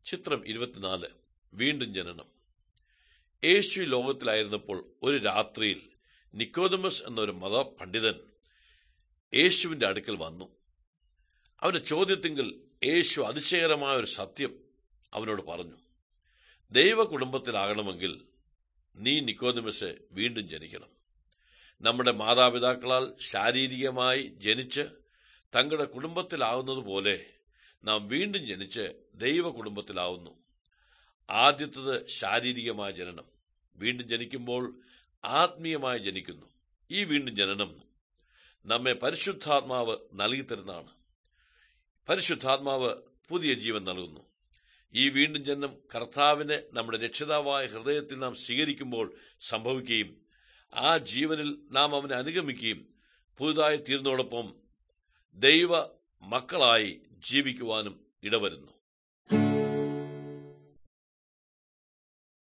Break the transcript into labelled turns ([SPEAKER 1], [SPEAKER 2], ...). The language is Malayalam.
[SPEAKER 1] ചിത്രം 24. വീണ്ടും ജനനം. യേശു ലോകത്തിലായിരുന്നപ്പോൾ ഒരു രാത്രിയിൽ നിക്കോദമസ് എന്നൊരു മതപണ്ഡിതൻ യേശുവിന്റെ അടുക്കൽ വന്നു. അവന്റെ ചോദ്യത്തിങ്കിൽ യേശു അതിശയകരമായ ഒരു സത്യം അവനോട് പറഞ്ഞു. ദൈവ കുടുംബത്തിലാകണമെങ്കിൽ നീ നിക്കോദമസ് വീണ്ടും ജനിക്കണം. നമ്മുടെ മാതാപിതാക്കളാൽ ശാരീരികമായി ജനിച്ച് തങ്ങളുടെ കുടുംബത്തിലാവുന്നത് പോലെ നാം വീണ്ടും ജനിച്ച് ദൈവ കുടുംബത്തിലാവുന്നു. ആദ്യത്തത് ശാരീരികമായ ജനനം. വീണ്ടും ജനിക്കുമ്പോൾ ആത്മീയമായി ജനിക്കുന്നു. ഈ വീണ്ടും ജനനം നമ്മെ പരിശുദ്ധാത്മാവ് നൽകിത്തരുന്നതാണ്. പരിശുദ്ധാത്മാവ് പുതിയ ജീവൻ നൽകുന്നു. ഈ വീണ്ടും ജനനം കർത്താവിനെ നമ്മുടെ രക്ഷിതാവായ ഹൃദയത്തിൽ നാം സ്വീകരിക്കുമ്പോൾ സംഭവിക്കുകയും ആ ജീവനിൽ നാം അവനെ അനുഗമിക്കുകയും പുതുതായി തീർന്നതോടൊപ്പം ദൈവ മക്കളായി ജീവിക്കുവാനും ഇടവരുന്നു.